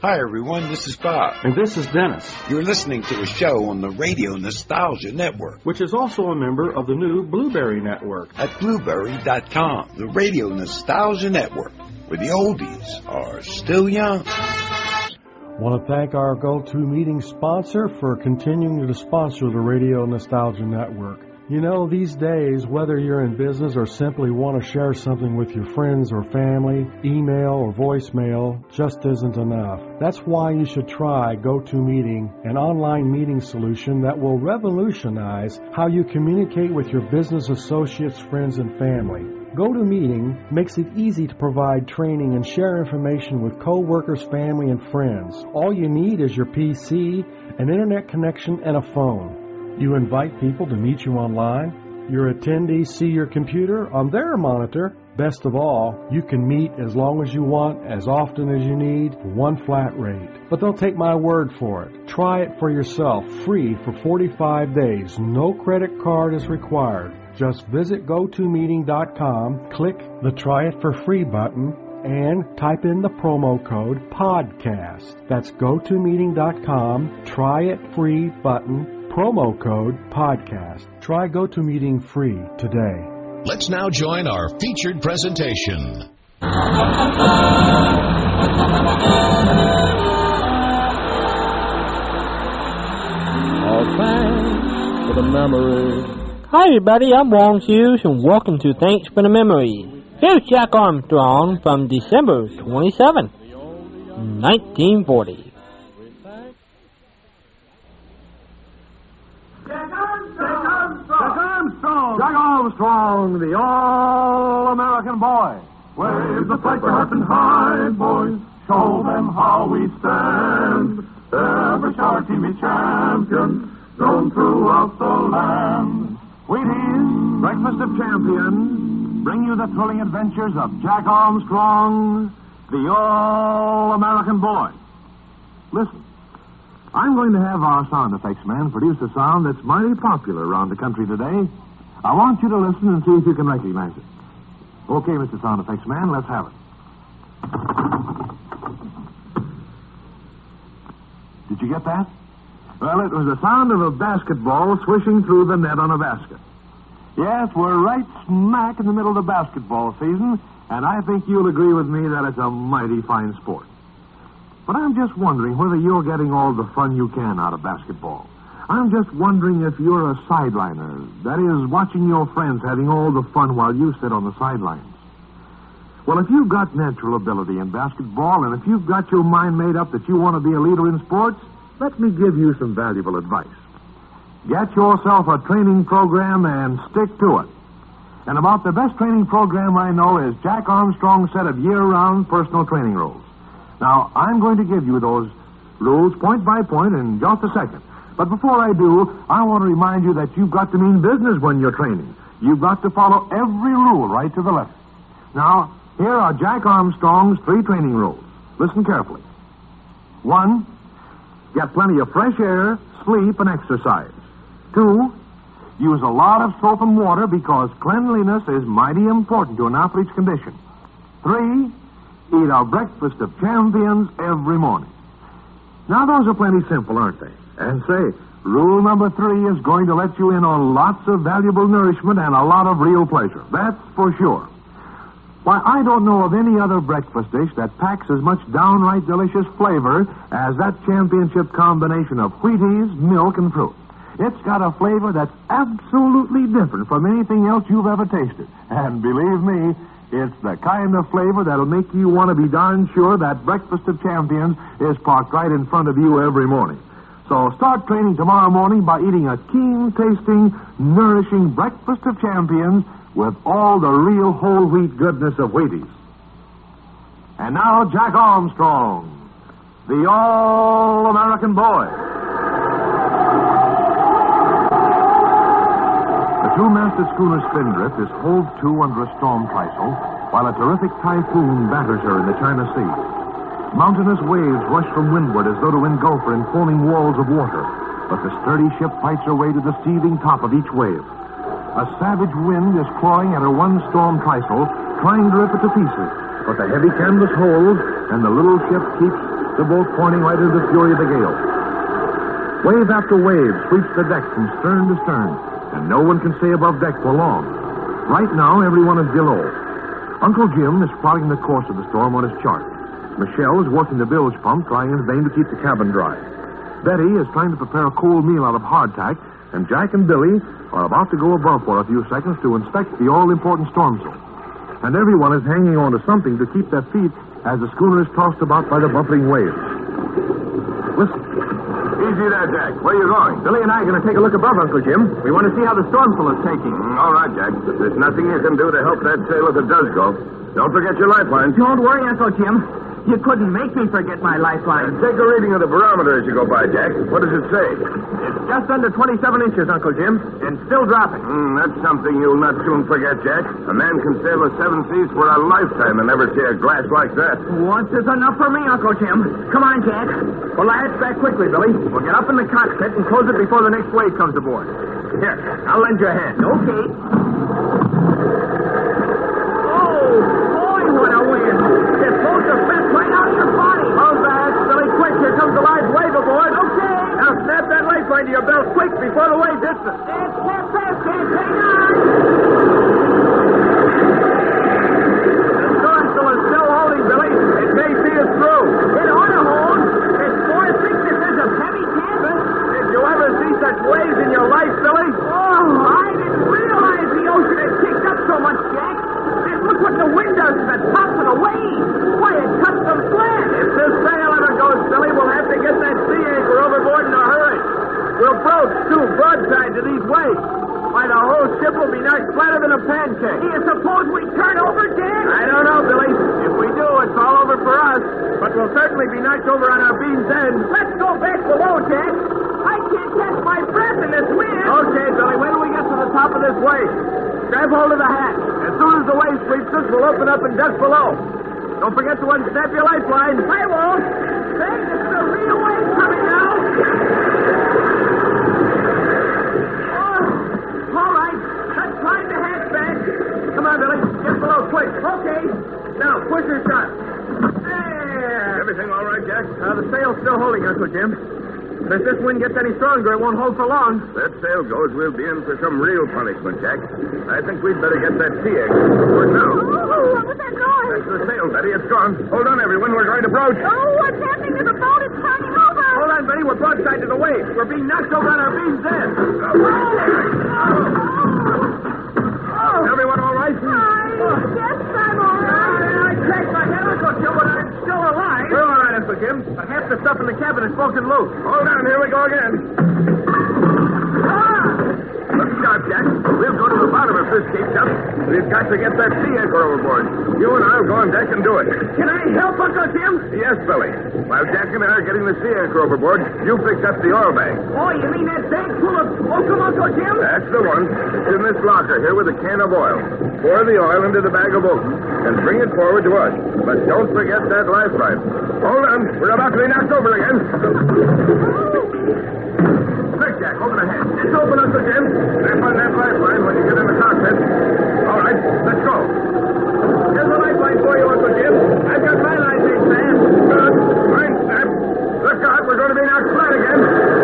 Hi, everyone. This is Bob. And this is Dennis. You're listening to a show on the Radio Nostalgia Network, which is also a member of the new Blueberry Network. At Blueberry.com, the Radio Nostalgia Network, where the oldies are still young. Want to thank our GoToMeeting sponsor for continuing to sponsor the Radio Nostalgia Network. You know, these days, whether you're in business or simply want to share something with your friends or family, email or voicemail just isn't enough. That's why you should try GoToMeeting, an online meeting solution that will revolutionize how you communicate with your business associates, friends, and family. GoToMeeting makes it easy to provide training and share information with coworkers, family, and friends. All you need is your PC, an internet connection, and a phone. You invite people to meet you online. Your attendees see your computer on their monitor. Best of all, you can meet as long as you want, as often as you need, for one flat rate. But don't take my word for it. Try it for yourself, free for 45 days. No credit card is required. Just visit GoToMeeting.com, click the Try It for Free button, and type in the promo code PODCAST. That's GoToMeeting.com, Try It Free button, promo code PODCAST. Try GoToMeeting free today. Let's now join our featured presentation. All thanks for the memories. Hi everybody, I'm Wong Hughes and welcome to Thanks for the Memories. Here's Jack Armstrong from December 27, 1940. Jack Armstrong, the All-American Boy. Wave the flag up and high, boys. Show them how we stand. Every shower team is champion, known throughout the land. Wheaties, Breakfast of Champions, bring you the thrilling adventures of Jack Armstrong, the All-American Boy. Listen. I'm going to have our sound effects man produce a sound that's mighty popular around the country today. I want you to listen and see if you can recognize it. Okay, Mr. Sound Effects Man, let's have it. Did you get that? Well, it was the sound of a basketball swishing through the net on a basket. Yes, we're right smack in the middle of the basketball season, and I think you'll agree with me that it's a mighty fine sport. But I'm just wondering whether you're getting all the fun you can out of basketball. I'm just wondering if you're a sideliner, that is, watching your friends having all the fun while you sit on the sidelines. Well, if you've got natural ability in basketball, and if you've got your mind made up that you want to be a leader in sports, let me give you some valuable advice. Get yourself a training program and stick to it. And about the best training program I know is Jack Armstrong's set of year-round personal training rules. Now, I'm going to give you those rules point by point in just a second. But before I do, I want to remind you that you've got to mean business when you're training. You've got to follow every rule right to the letter. Now, here are Jack Armstrong's 3 training rules. Listen carefully. 1, get plenty of fresh air, sleep, and exercise. 2, use a lot of soap and water because cleanliness is mighty important to an athlete's condition. 3, eat our breakfast of champions every morning. Now, those are plenty simple, aren't they? And say, rule number 3 is going to let you in on lots of valuable nourishment and a lot of real pleasure. That's for sure. Why, I don't know of any other breakfast dish that packs as much downright delicious flavor as that championship combination of Wheaties, milk, and fruit. It's got a flavor that's absolutely different from anything else you've ever tasted. And believe me, it's the kind of flavor that'll make you want to be darn sure that Breakfast of Champions is parked right in front of you every morning. So start training tomorrow morning by eating a keen-tasting, nourishing Breakfast of Champions with all the real whole wheat goodness of Wheaties. And now, Jack Armstrong, the All-American Boy. The two-masted schooner Spindrift is hove to under a storm trysail while a terrific typhoon batters her in the China Sea. Mountainous waves rush from windward as though to engulf her in foaming walls of water, but the sturdy ship fights her way to the seething top of each wave. A savage wind is clawing at her one storm trysail, trying to rip it to pieces, but the heavy canvas holds, and the little ship keeps the boat pointing right into the fury of the gale. Wave after wave sweeps the deck from stern to stern, and no one can stay above deck for long. Right now, everyone is below. Uncle Jim is plotting the course of the storm on his chart. Michelle is working the bilge pump, trying in vain to keep the cabin dry. Betty is trying to prepare a cold meal out of hardtack, and Jack and Billy are about to go above for a few seconds to inspect the all-important storm zone. And everyone is hanging on to something to keep their feet as the schooner is tossed about by the buffeting waves. Listen. Easy there, Jack. Where are you going? Billy and I are going to take a look above, Uncle Jim. We want to see how the stormful is taking. All right, Jack. There's nothing you can do to help that sail if it does go. Don't forget your lifeline. Don't worry, Uncle Jim. You couldn't make me forget my lifeline. Take a reading of the barometer as you go by, Jack. What does it say? It's just under 27 inches, Uncle Jim, and still dropping. That's something you'll not soon forget, Jack. A man can sail the seven seas for a lifetime and never see a glass like that. Once is enough for me, Uncle Jim. Come on, Jack. Well, lads, back quickly, Billy. We'll get up in the cockpit and close it before the next wave comes aboard. Here, I'll lend you a hand. Okay. Oh, boy, what a wind. It's supposed to fit right out of your body. Hold back, Billy, quick. Here comes the live wave aboard. Okay. Now snap that lifeline to your belt quick before the wave hits us. It's snap fast, Jack. Hang on. The stormful is still holding, Billy. It may see us through. It ought to hold. It's 4 thicknesses of heavy canvas. Did you ever see such waves in your life, Billy? Oh, I didn't realize the ocean had kicked up so much, Jack. And look what the wind does to the tops of the waves. Why, it cuts them flat. If this sail ever goes, Billy, we'll have to get that sea anchor overboard in a hurry. We'll broach, too, broadside to these waves. Why, the whole ship will be knocked flatter than a pancake. Do you suppose we turn over, Jack? I don't know, Billy. If we do, it's all over for us. But we'll certainly be knocked over on our beam's end. Let's go back below, Jack. I can't catch my breath in this wind. Okay, Billy, wait till we get to the top of this wave. Grab hold of the hatch. As soon as the wave sweeps us, we'll open up and duck below. Don't forget to unsnap your lifeline. I won't. Say, this is a real wave coming now. Oh, all right. Let's climb the hatch back. Come on, Billy. Get below quick. Okay. Now, push her shut. There. Everything all right, Jack? The sail's still holding, Uncle Jim. But if this wind gets any stronger, it won't hold for long. That sail goes, we'll be in for some real punishment, Jack. I think we'd better get that sea anchor overboard now. Oh, what was that noise? That's the sail, Betty. It's gone. Hold on, everyone. We're going to broach. Oh, what's happening to the boat? It's turning over. Hold on, Betty. We're broadside to the waves. We're being knocked over on our beam's end. Everyone all right? Yes, I'm all right. I cracked my head, Uncle Jim, but I'm still alive. We're all right, Uncle Jim. But half the stuff in the cabin is broken loose. Hold on. Here we go again. Look sharp, Jack. We'll go to the bottom if this keeps up. We've got to get that sea anchor overboard. You and I'll go on deck and do it. Can I help, Uncle Jim? Yes, Billy. While Jack and I are getting the sea anchor overboard, you picked up the oil bag. Oh, you mean that bag full of oakum, Uncle Jim? That's the one. It's in this locker here with a can of oil. Pour the oil into the bag of oakum and bring it forward to us. But don't forget that lifeline. Hold on. We're about to be knocked over again. Quick, Jack. Open the hatch. It's open, Uncle Jim. Snap on that lifeline when you get in the cockpit. All right. Let's go. Here's the lifeline for you, Uncle Jim. I've got my line made fast. Good. Mine snap. Look out. We're going to be knocked flat again.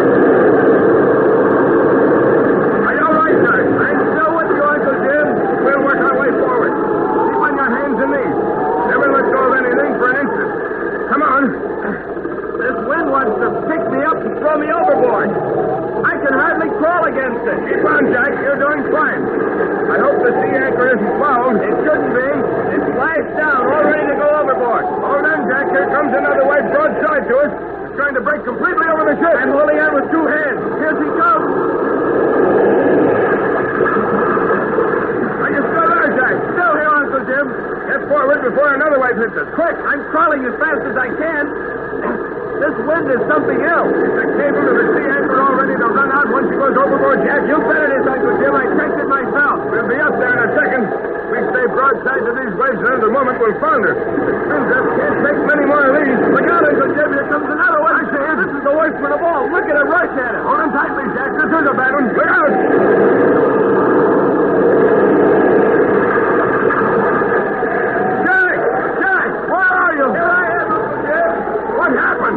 Are you all right, Jack? I'm still with you, Uncle Jim. We'll work our way forward. Keep on your hands and knees. Never let go of anything for an instant. Come on. This wind wants to pick me up and throw me overboard. I can hardly crawl against it. Keep on, Jack. You're doing fine. I hope the sea anchor isn't fouled. It shouldn't be. It's lashed down, all ready to go overboard. Hold on, Jack. Here comes another wave broadside to us. It's trying to break completely over the ship. I'm holding on with two hands. Here she comes. Are you still there, Jack? Still here, Uncle Jim. Get forward before another wave hits us. Quick, I'm crawling as fast as I can. This wind is something else. Is the cable to the sea anchor all ready to run out once it goes overboard, Jack? You bet it is, Uncle Jim. I checked it myself. We'll be up there in a second. We stay broadside to these waves, and in a moment we'll founder. The Princess can't take many more of these. Look out, Uncle Jim. Here comes another one. I say, This is the worst one of all. Look at it rush at us. hold him tightly, Jack. This is a bad one. Look out! Jack! Jack! Where are you? Here I am, Uncle Jim. What happened?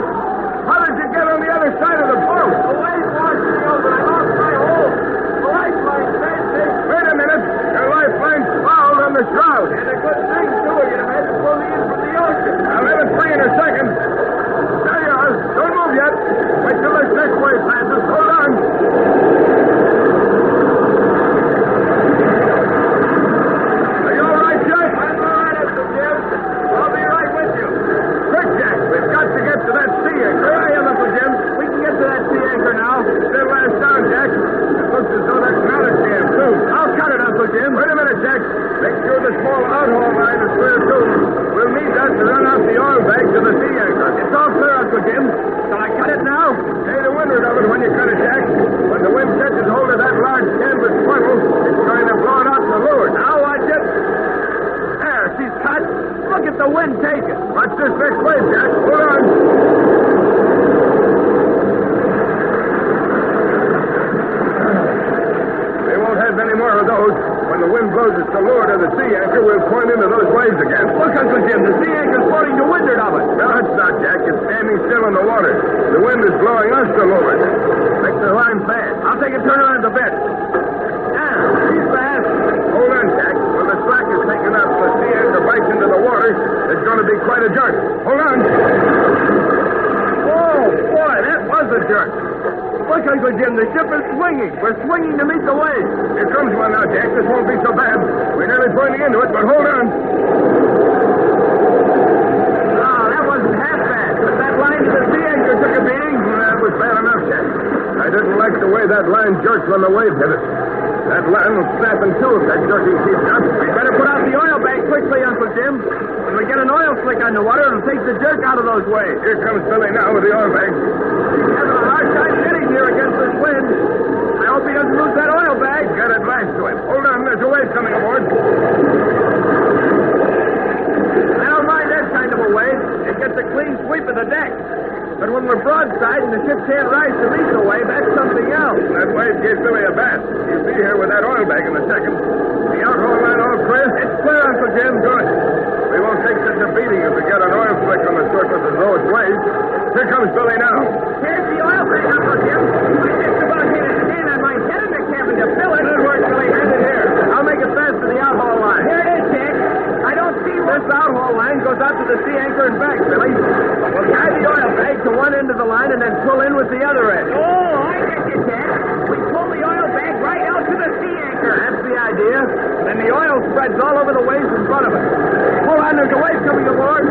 I'll take a turn around the bend. Now, she's fast. Hold on, Jack. When the slack is taken up, the sea anchor bites into the water, it's going to be quite a jerk. Hold on. Oh, boy, that was a jerk. Look, Uncle Jim, the ship is swinging. We're swinging to meet the waves. Here comes one now, Jack. This won't be so bad. We're nearly pointing into it, but hold on. Oh, that wasn't half bad. But that line to the sea anchor took a beating. That was bad enough, Jack. I didn't like the way that line jerked when the wave hit it. That line will snap in two if that jerking keeps up. We'd better put out the oil bag quickly, Uncle Jim. When we get an oil slick on the water, it'll take the jerk out of those waves. Here comes Billy now with the oil bag. He's having a hard time getting here against this wind. I hope he doesn't lose that oil bag. Got it lashed to him. Hold on, there's a wave coming aboard. I don't mind that kind of a wave. It gets a clean sweep of the deck. But when we're broadside and the ship can't rise to meet the wave, that's something else. That wave gave Billy a bat. He'll be here with that oil bag in a second. The outhaul line all clear? It's clear, Uncle Jim. Good. We won't take such a beating if we get an oil slick on the surface as though it's waves. Here comes Billy now. Here's the oil bag, Uncle Jim. I just about hit a stand on my head in the cabin to fill it. Good work, Billy. Hand it here. I'll make it fast to the outhaul line. Here it is, Jack. I don't see this outhaul line goes out to the sea anchor and back, Billy. We'll tie the oil bag to one end of the line and then pull in with the other end. Oh, I get you, Jack. We pull the oil bag right out to the sea anchor. That's the idea. Then the oil spreads all over the waves in front of us. Hold on, there's a wave coming aboard.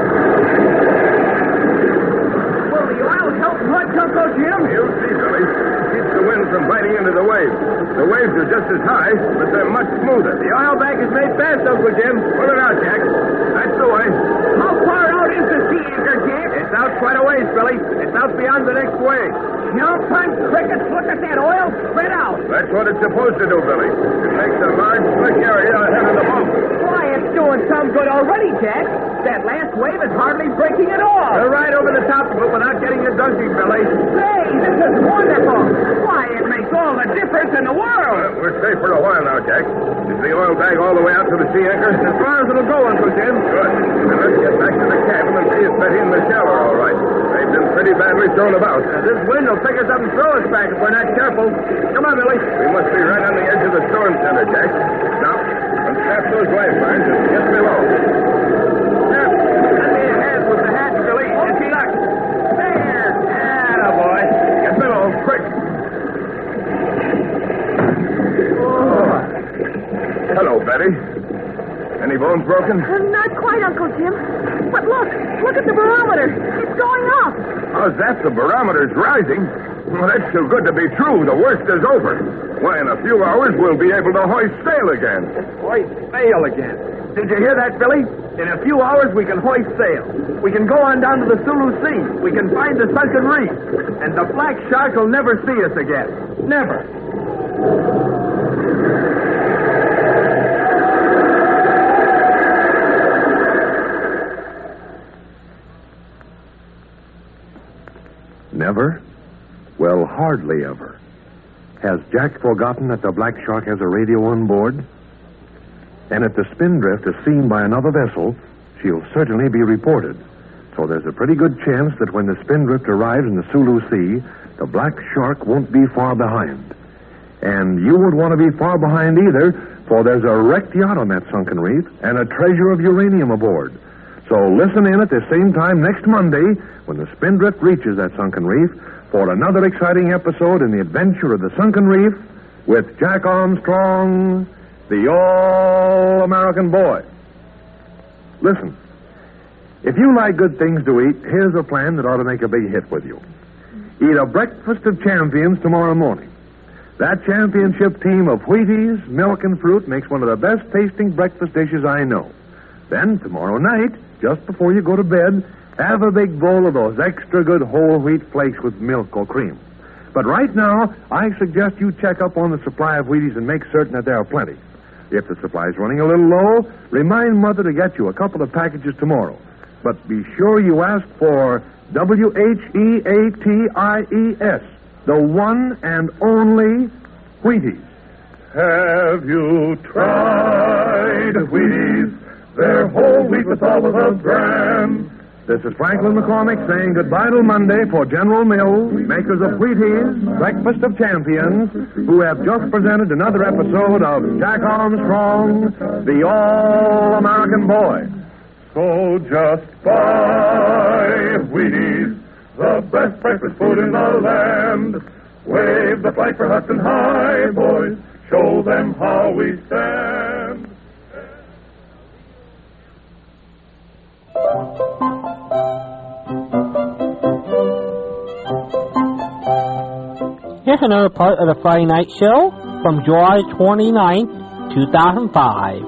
Will the oil help much, Uncle Jim? You'll see, Billy. Keeps the wind from biting into the waves. The waves are just as high, but they're much smoother. The oil bag is made fast, Uncle Jim. Pull it out, Jack. That's the way. How far out is the sea anchor, Jack? It's out quite a ways, Billy. It's out beyond the next wave. Jump on crickets. Look at that oil spread out. That's what it's supposed to do, Billy. It makes a large, slick area ahead of the boat. Why, it's doing some good already, Jack. That last wave is hardly breaking at all. You're right over the top of it without getting a donkey, Billy. Say, this is wonderful. Why, it makes all the difference in the world. We're safe for a while now, Jack. Is the oil bag all the way out to the sea anchor? As far as it'll go, Uncle Jim. Good. Then let's get back to the cabin and see if Betty and Michelle are all right. They've been pretty badly thrown about. This wind will pick us up and throw us back if we're not careful. Come on, Billy. We must be right on the edge of the storm center, Jack. Now, unsnap those lifelines and get below. Snap. Let me ahead with the hatch, Billy. If you luck. There. Attaboy. Get below, quick. Oh. Hello, Betty. Any bones broken? Not quite, Uncle Jim. But look at the barometer. It's going up. How's that? The barometer's rising. Well, that's too good to be true. The worst is over. Why, in a few hours, we'll be able to hoist sail again. Hoist sail again. Did you hear that, Billy? In a few hours, we can hoist sail. We can go on down to the Sulu Sea. We can find the sunken reef. And the black shark will never see us again. Never. Never? Well, hardly ever. Has Jack forgotten that the Black Shark has a radio on board? And if the Spindrift is seen by another vessel, she'll certainly be reported. So there's a pretty good chance that when the Spindrift arrives in the Sulu Sea, the Black Shark won't be far behind. And you won't want to be far behind either, for there's a wrecked yacht on that sunken reef and a treasure of uranium aboard. So listen in at the same time next Monday when the Spindrift reaches that sunken reef for another exciting episode in the adventure of the sunken reef with Jack Armstrong, the All-American Boy. Listen, if you like good things to eat, here's a plan that ought to make a big hit with you. Eat a breakfast of champions tomorrow morning. That championship team of Wheaties, milk, and fruit makes one of the best tasting breakfast dishes I know. Then tomorrow night, just before you go to bed, have a big bowl of those extra good whole wheat flakes with milk or cream. But right now, I suggest you check up on the supply of Wheaties and make certain that there are plenty. If the supply is running a little low, remind Mother to get you a couple of packages tomorrow. But be sure you ask for Wheaties, the one and only Wheaties. Have you tried Wheaties? They're whole wheat with all of the bran. This is Franklin McCormick saying goodbye till Monday for General Mills, makers of Wheaties, Breakfast of Champions, who have just presented another episode of Jack Armstrong, the All-American Boy. So just buy Wheaties, the best breakfast food in the land. Wave the flag for Hudson High, boys. Show them how we stand. Here's another part of the Friday Night Show from July 29th, 2005.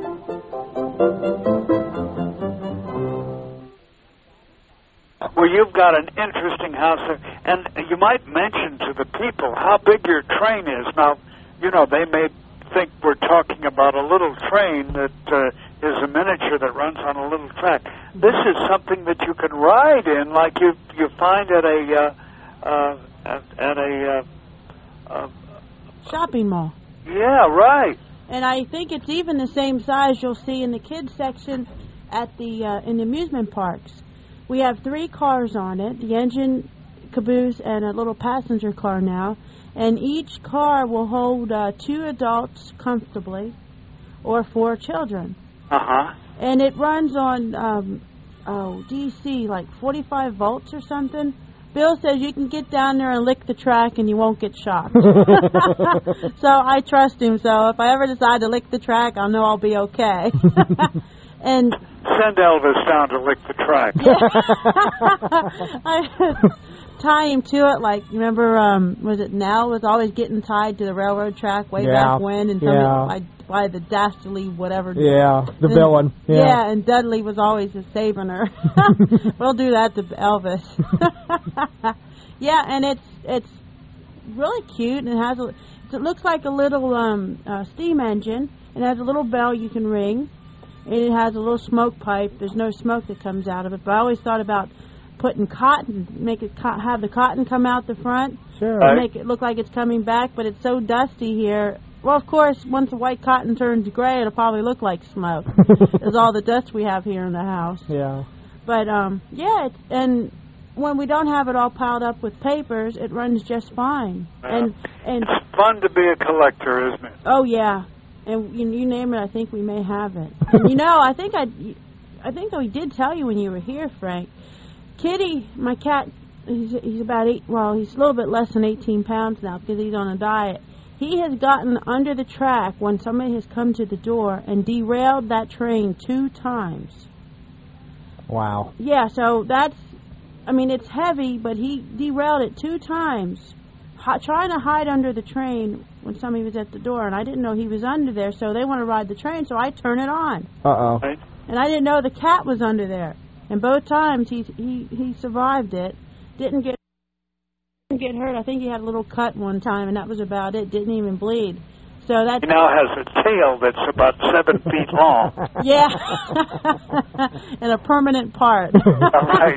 Well, you've got an interesting house there, and you might mention to the people how big your train is. Now, you know, they may think we're talking about a little train that is a miniature that runs on a little track. This is something that you can ride in, like you find at a shopping mall. Yeah, right. And I think it's even the same size you'll see in the kids section at the in the amusement parks. We have 3 cars on it, the engine, caboose, and a little passenger car now. And each car will hold 2 adults comfortably or 4 children. Uh-huh. And it runs on, DC, like 45 volts or something. Bill says you can get down there and lick the track and you won't get shocked. So I trust him. So if I ever decide to lick the track, I'll know I'll be okay. And send Elvis down to lick the track. I tie him to it, like, remember, was it Nell was always getting tied to the railroad track way back when, and by the dastardly whatever. Yeah, the villain. Yeah, and Dudley was always saving her. We'll do that to Elvis. Yeah, and it's really cute, and it looks like a little steam engine. It has a little bell you can ring. And it has a little smoke pipe. There's no smoke that comes out of it. But I always thought about putting cotton, have the cotton come out the front. Sure. And make it look like it's coming back. But it's so dusty here. Well, of course, once the white cotton turns gray, it'll probably look like smoke. There's all the dust we have here in the house. Yeah. But, and when we don't have it all piled up with papers, it runs just fine. And it's fun to be a collector, isn't it? Oh, yeah. And you name it, I think we may have it. And you know, I think we did tell you when you were here, Frank. Kitty, my cat, he's about he's a little bit less than 18 pounds now because he's on a diet. He has gotten under the track when somebody has come to the door and derailed that train 2 times. Wow. Yeah, so it's heavy, but he derailed it 2 times. Trying to hide under the train when somebody was at the door, and I didn't know he was under there, so they want to ride the train, so I turn it on. Uh-oh. And I didn't know the cat was under there. And both times he survived it. Didn't get hurt. I think he had a little cut one time, and that was about it. Didn't even bleed. So that he now has a tail that's about 7 feet long. Yeah. And a permanent part. Right.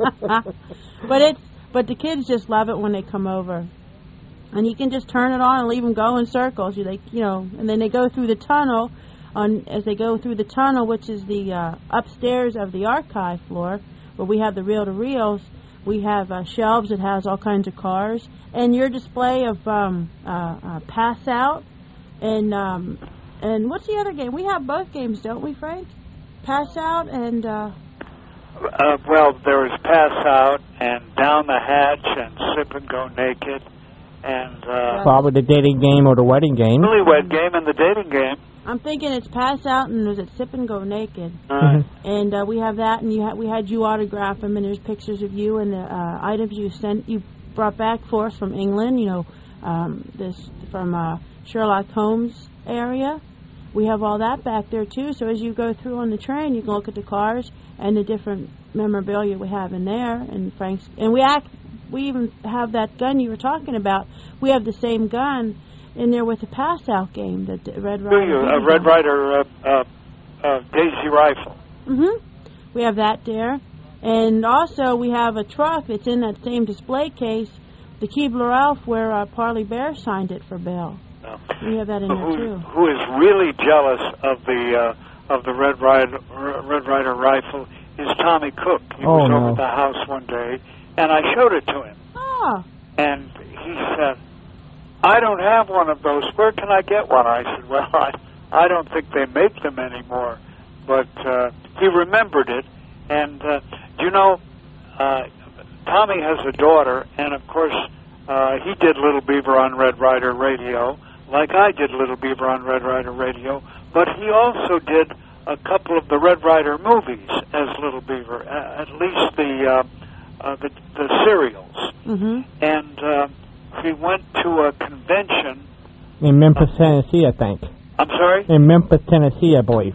But the kids just love it when they come over. And you can just turn it on and leave them go in circles. And then they go through the tunnel. As they go through the tunnel, which is the upstairs of the archive floor, where we have the reel-to-reels, we have shelves that has all kinds of cars. And your display of Pass Out and what's the other game? We have both games, don't we, Frank? Pass Out and... well, there was Pass Out and Down the Hatch and Sip and Go Naked and... probably the dating game or the wedding game. Newlywed Game and the dating game. I'm thinking it's Pass Out and was it Sip and Go Naked. And we have that, and we had you autograph them, and there's pictures of you and the items you brought back for us from England, this from Sherlock Holmes area. We have all that back there, too. So as you go through on the train, you can look at the cars and the different memorabilia we have in there. And Frank's, and we even have that gun you were talking about. We have the same gun in there with the Pass-Out game, the Red Ryder. Red Ryder Daisy rifle. Mm-hmm. We have that there. And also we have a truck that's in that same display case, the Keebler Elf, where Parley Bear signed it for Bill. We have that in there too. Who is really jealous of the Red Ryder rifle is Tommy Cook. He Oh, was no. over at the house one day, and I showed it to him. Oh. And he said, I don't have one of those. Where can I get one? I said, well, I don't think they make them anymore. But he remembered it. And, you know, Tommy has a daughter, and, of course, he did Little Beaver on Red Ryder Radio, like I did Little Beaver on Red Ryder Radio. But he also did a couple of the Red Ryder movies as Little Beaver, at least the serials. Mm-hmm. And he went to a convention In Memphis, Tennessee, I think. I'm sorry? In Memphis, Tennessee, I believe.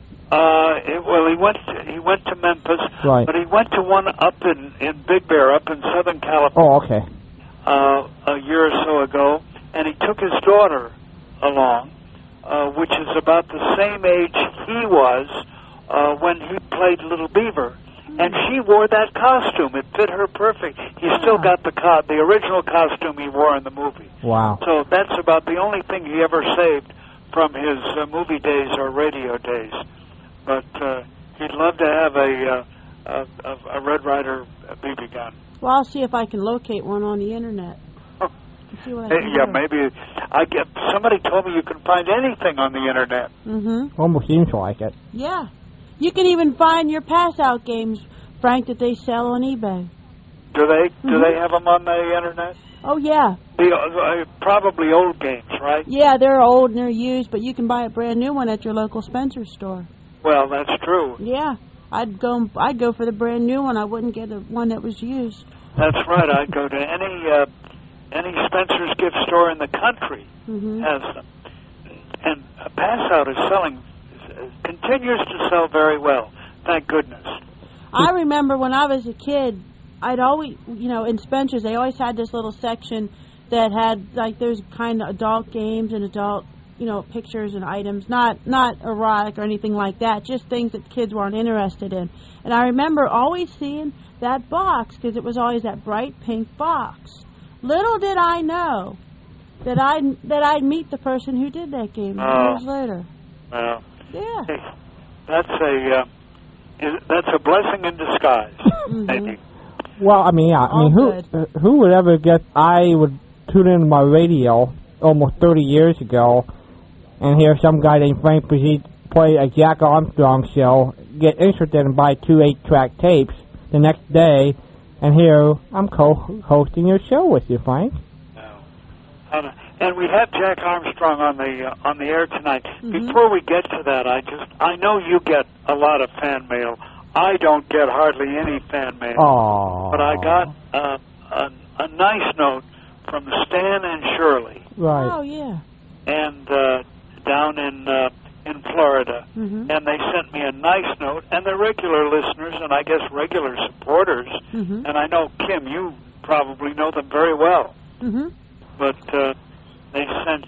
Well, he went to Memphis, Right. but he went to one up in Big Bear, up in Southern California. Oh, okay. A year or so ago, and he took his daughter along, which is about the same age he was when he played Little Beaver. And she wore that costume. It fit her perfect. He still got the original costume he wore in the movie. Wow. So that's about the only thing he ever saved from his movie days or radio days. But he'd love to have a Red Ryder BB gun. Well, I'll see if I can locate one on the internet. See what I can Yeah, do. maybe. Somebody told me you can find anything on the internet. Mm-hmm. Almost seems like it. Yeah. You can even find your pass-out games, Frank, that they sell on eBay. Do they? Mm-hmm. Do they have them on the internet? Oh, yeah. Probably old games, right? Yeah, they're old and they're used, but you can buy a brand new one at your local Spencer store. Well, that's true. Yeah. I'd go for the brand new one. I wouldn't get one that was used. That's right. I'd go to any Spencer's gift store in the country has them. And Pass-Out is continues to sell very well. Thank goodness. I remember when I was a kid, I'd always, in Spencer's, they always had this little section that had, like, there's kind of adult games and adult, pictures and items, not erotic or anything like that, just things that kids weren't interested in. And I remember always seeing that box, because it was always that bright pink box. Little did I know that I'd meet the person who did that game years later. Well, yeah, that's a blessing in disguise. Maybe. Well, I mean, who would ever get? I would tune into my radio almost 30 years ago and hear some guy named Frank Brigitte play a Jack Armstrong show, get interested and buy 2 8-track tapes the next day, and here I'm co-hosting your show with you, Frank. No. And we have Jack Armstrong on the air tonight. Before we get to that, I know you get a lot of fan mail. I don't get hardly any fan mail. Aww. But I got a nice note from Stan and Shirley. Right. Oh, yeah. And down in Florida. Mm-hmm. And they sent me a nice note. And they're regular listeners and I guess regular supporters. Mm-hmm. And I know, Kim, you probably know them very well. Mm-hmm. But they sent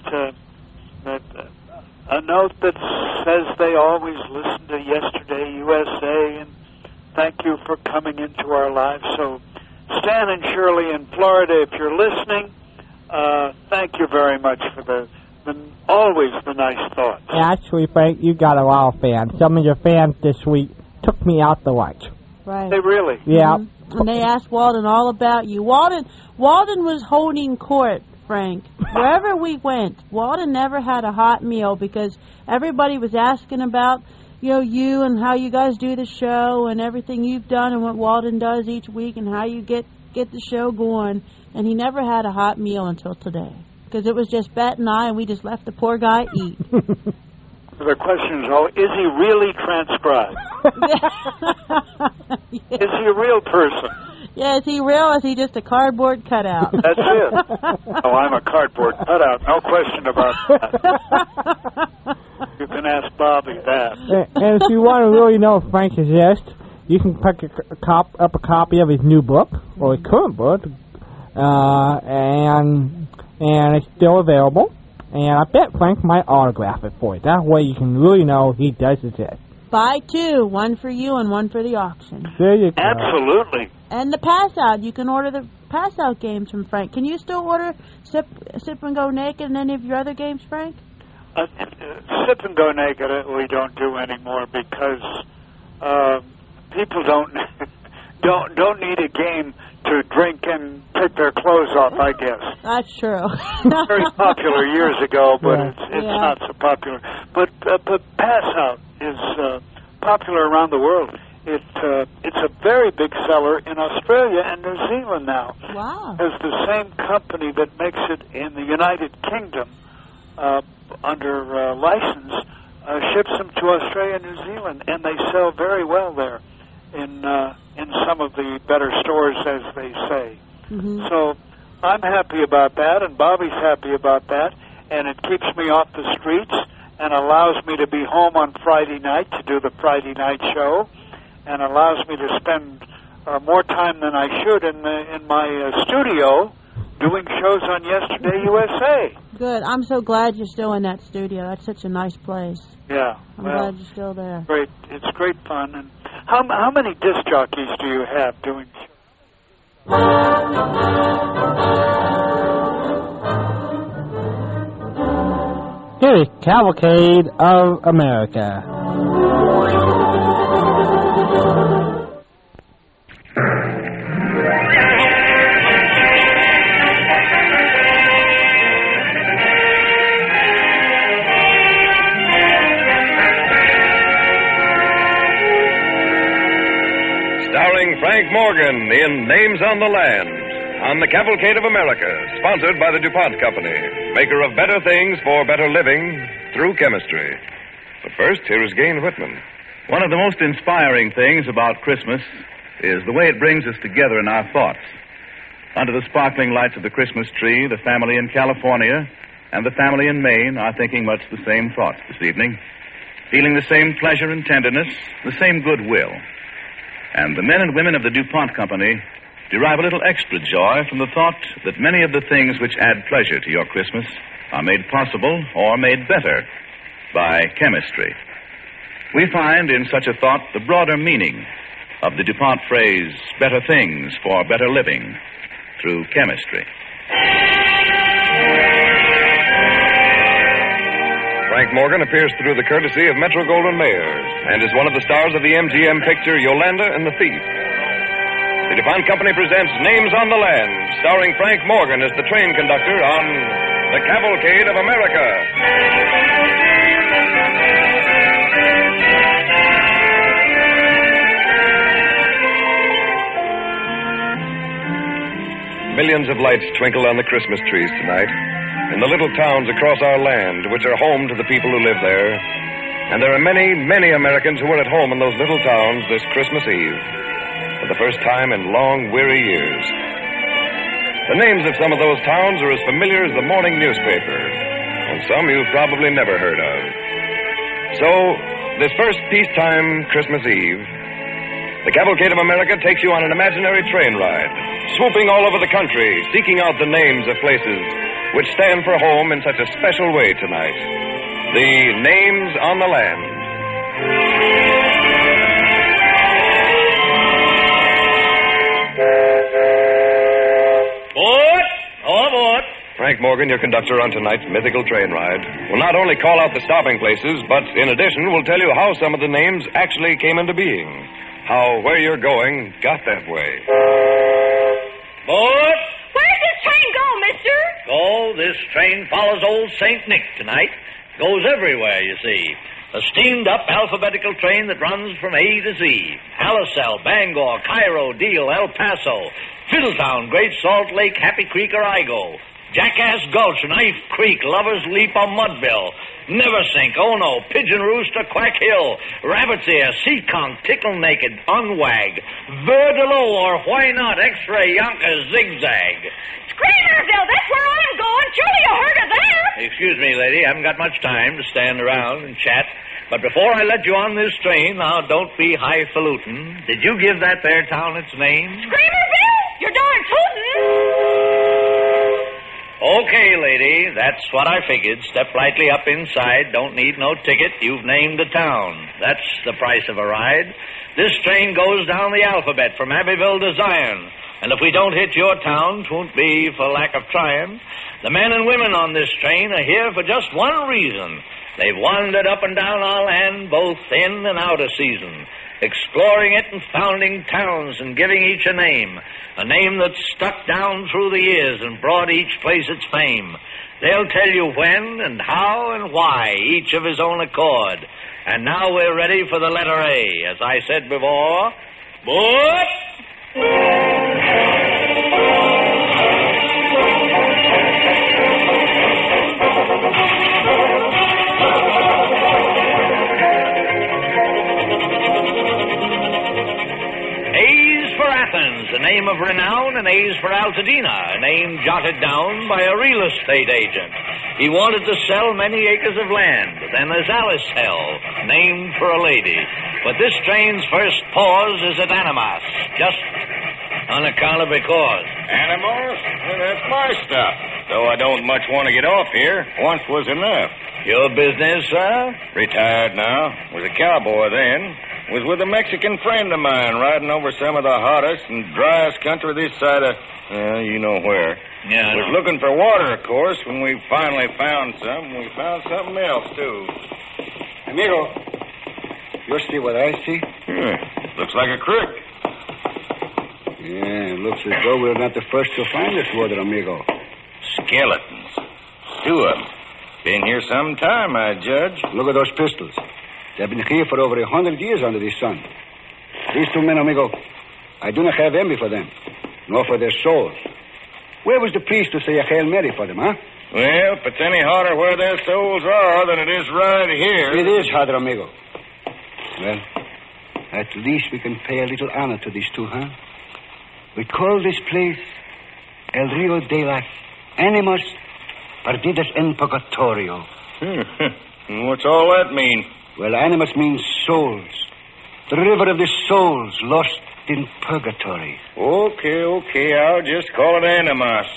a note that says they always listen to Yesterday USA and thank you for coming into our lives. So, Stan and Shirley in Florida, if you're listening, thank you very much for always the nice thoughts. Actually, Frank, you got a lot of fans. Some of your fans this week took me out to lunch. Right. They really? Yeah. Mm-hmm. And they asked Walden all about you. Walden was holding court, Frank. Wherever we went, Walden never had a hot meal because everybody was asking about, you and how you guys do the show and everything you've done and what Walden does each week and how you get the show going. And he never had a hot meal until today because it was just Bet and I, and we just let the poor guy eat. The question is, is he really transcribed? Yeah. Is he a real person? Yeah, is he real or is he just a cardboard cutout? That's it. Oh, I'm a cardboard cutout. No question about that. You can ask Bobby that. And if you want to really know if Frank exists, you can pick up a copy of his new book, or his current book, and it's still available. And I bet Frank might autograph it for you. That way you can really know he does exist. Buy two, one for you and one for the auction. There you go. Absolutely. And the Pass-Out, you can order the Pass-Out games from Frank. Can you still order Sip and Go Naked and any of your other games, Frank? Sip and Go Naked we don't do anymore because people don't need a game to drink and take their clothes off, I guess. That's true. Very popular years ago, but it's not so popular. But Pass Out is popular around the world. It's a very big seller in Australia and New Zealand now. Wow. There's the same company that makes it in the United Kingdom under license, ships them to Australia and New Zealand, and they sell very well there in some of the better stores, as they say. Mm-hmm. So I'm happy about that, and Bobby's happy about that, and it keeps me off the streets and allows me to be home on Friday night to do the Friday night show, and allows me to spend more time than I should in my studio doing shows on Yesterday USA. Good. I'm so glad you're still in that studio. That's such a nice place. Yeah. I'm glad you're still there. Great. It's great fun. And how many disc jockeys do you have doing shows? Here is Cavalcade of America. Starring Frank Morgan in Names on the Land on the Cavalcade of America, sponsored by the DuPont Company, maker of better things for better living through chemistry. But first, here is Gane Whitman. One of the most inspiring things about Christmas is the way it brings us together in our thoughts. Under the sparkling lights of the Christmas tree, the family in California and the family in Maine are thinking much the same thoughts this evening, feeling the same pleasure and tenderness, the same goodwill. And the men and women of the DuPont Company derive a little extra joy from the thought that many of the things which add pleasure to your Christmas are made possible or made better by chemistry. We find in such a thought the broader meaning of the DuPont phrase, better things for better living through chemistry. Frank Morgan appears through the courtesy of Metro-Goldwyn-Mayer and is one of the stars of the MGM picture Yolanda and the Thief. The DuPont Company presents Names on the Land, starring Frank Morgan as the train conductor on the Cavalcade of America. Millions of lights twinkle on the Christmas trees tonight in the little towns across our land, which are home to the people who live there. And there are many, many Americans who are at home in those little towns this Christmas Eve for the first time in long, weary years. The names of some of those towns are as familiar as the morning newspaper, and some you've probably never heard of. So, this first peacetime Christmas Eve, the Cavalcade of America takes you on an imaginary train ride, swooping all over the country, seeking out the names of places which stand for home in such a special way tonight. The Names on the Land. All aboard. Frank Morgan, your conductor on tonight's mythical train ride, will not only call out the stopping places, but in addition will tell you how some of the names actually came into being. How where you're going got that way. Board. Where's this train go, mister? Oh, this train follows old St. Nick tonight. Goes everywhere, you see. A steamed-up alphabetical train that runs from A to Z. Alisal, Bangor, Cairo, Deal, El Paso, Fiddletown, Great Salt Lake, Happy Creek, or Igo. Jackass Gulch, Knife Creek, Lover's Leap, or Mudville. Neversink, Oh No, Pigeon Roost, or Quack Hill. Rabbit's Ear, Seekonk, Tickle Naked, Unwag, Verdelo, or why not X-Ray, Yonkers, Zigzag. Screamerville, that's where I'm going. Surely you heard of that. Excuse me, lady. I haven't got much time to stand around and chat. But before I let you on this train, now don't be highfalutin. Did you give that there town its name? Screamerville? You're darn tootin'. Okay, lady, that's what I figured. Step lightly up inside. Don't need no ticket. You've named the town. That's the price of a ride. This train goes down the alphabet from Abbeville to Zion. And if we don't hit your town, 'twon't be for lack of trying. The men and women on this train are here for just one reason. They've wandered up and down our land, both in and out of season. exploring it and founding towns and giving each a name that stuck down through the years and brought each place its fame. They'll tell you when and how and why, each of his own accord. And now we're ready for the letter A. As I said before, Athens, a name of renown, and A's for Altadena, a name jotted down by a real estate agent. He wanted to sell many acres of land. Then there's Alice Hell, named for a lady. But this train's first pause is at Animas, just on account of because. Animals? Well, that's my stuff. Though I don't much want to get off here. Once was enough. Your business, sir? Retired now. Was a cowboy then. Was with a Mexican friend of mine riding over some of the hottest and driest country this side of, you know where. Yeah, was looking for water, of course. When we finally found some, we found something else, too. Amigo, you see what I see? Looks like a creek. Yeah, it looks as though we're not the first to find this water, amigo. Skeletons. 2 of them. Been here some time, I judge. Look at those pistols. They've been here for over 100 years under the sun. These 2 men, amigo, I do not have envy for them, nor for their souls. Where was the priest to say a Hail Mary for them, huh? Well, if it's any harder where their souls are than it is right here. It is harder, amigo. Well, at least we can pay a little honor to these 2, huh? We call this place El Rio de las Animas Perdidas en Purgatorio. What's all that mean? Well, Animas means souls. The river of the souls lost in purgatory. Okay. I'll just call it Animas.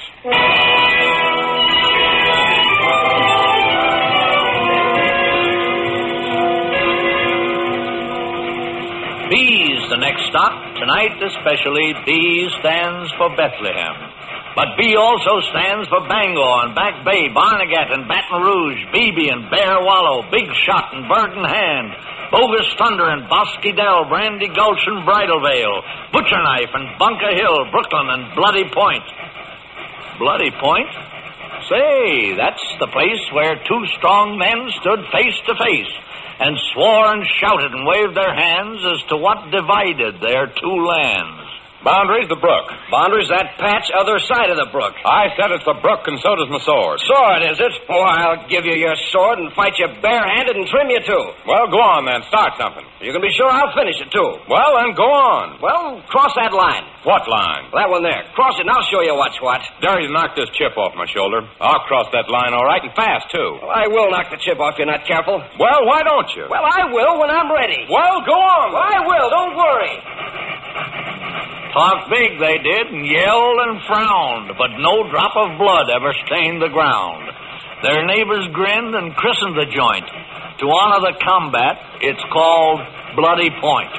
B's the next stop. Tonight, especially, B stands for Bethlehem. But B also stands for Bangor and Back Bay, Barnegat and Baton Rouge, Beebe and Bear Wallow, Big Shot and Bird in Hand, Bogus Thunder and Bosque Dell, Brandy Gulch and Bridal Veil, Butcher Knife and Bunker Hill, Brooklyn and Bloody Point. Bloody Point? Say, that's the place where 2 strong men stood face to face and swore and shouted and waved their hands as to what divided their 2 lands. Boundary's the brook. Boundary's that patch other side of the brook. I said it's the brook, and so does my sword. Sword, is it? Oh, I'll give you your sword and fight you barehanded and trim you, too. Well, go on, then. Start something. You can be sure I'll finish it, too. Well, then, go on. Well, cross that line. What line? That one there. Cross it, and I'll show you what's what. Dare you knock this chip off my shoulder. I'll cross that line all right, and fast, too. Well, I will knock the chip off if you're not careful. Well, why don't you? Well, I will when I'm ready. Well, go on. Well, I will. Don't worry. Talked big, they did, and yelled and frowned, but no drop of blood ever stained the ground. Their neighbors grinned and christened the joint. To honor the combat, it's called Bloody Point.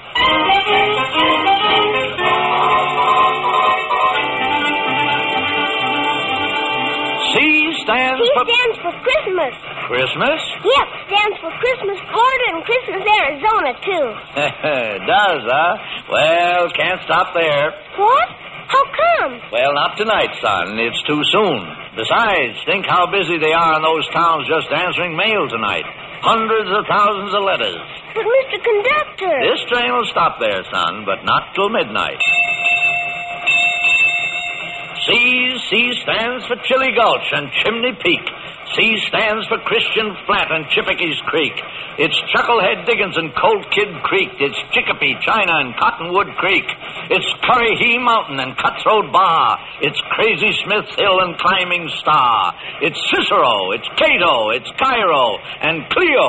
C stands for Christmas. Christmas? Yep, stands for Christmas, Florida, and Christmas, Arizona, too. Does, huh? Well, can't stop there. What? How come? Well, not tonight, son. It's too soon. Besides, think how busy they are in those towns just answering mail tonight. Hundreds of thousands of letters. But, Mr. Conductor... This train will stop there, son, but not till midnight. C stands for Chili Gulch and Chimney Peak. C stands for Christian Flat and Chippeke's Creek. It's Chucklehead Diggins and Colt Kid Creek. It's Chicopee, China, and Cottonwood Creek. It's Currahee Mountain and Cutthroat Bar. It's Crazy Smith's Hill and Climbing Star. It's Cicero, it's Cato, it's Cairo, and Clio.